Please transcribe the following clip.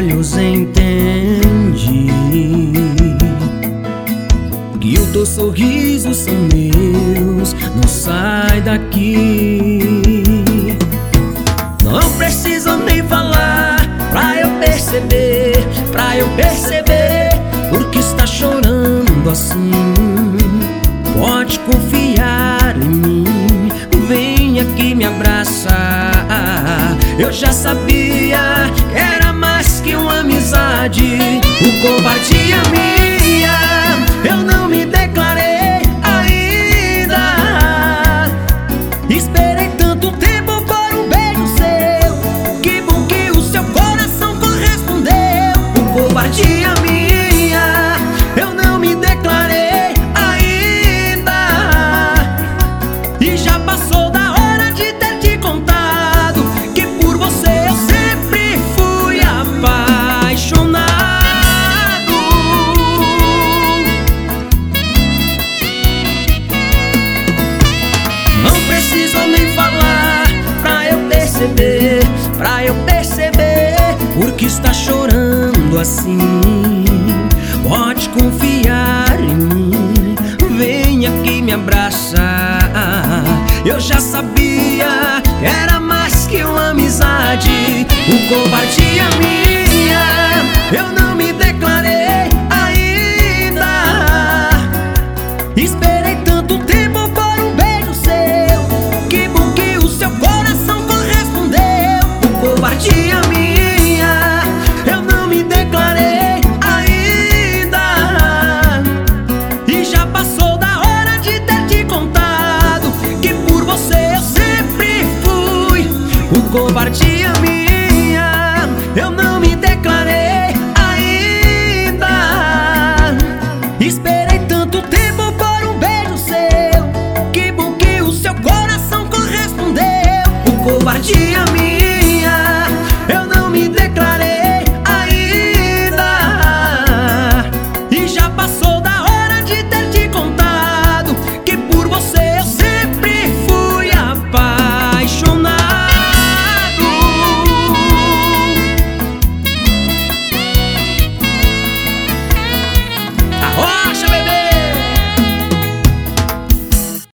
olhos entendi que o teu sorriso são meus, não sai daqui. Não precisa nem falar pra eu perceber, porque está chorando assim. Pode confiar em mim, vem aqui me abraçar. Eu já sabia que era mais que uma amizade. O covardia minha, eu não me declarei ainda. Esperei tanto tempo por um beijo seu, que bom que o seu coração correspondeu. O covardia minha, eu não me declarei ainda. E já passou da hora de ter te contado que por você eu sempre fui apaixonado. Não precisa nem falar pra eu perceber, porque está chorando assim. Pode confiar em mim, vem aqui me abraçar. Eu já sabia que era mais que uma amizade. O covardia minha, eu não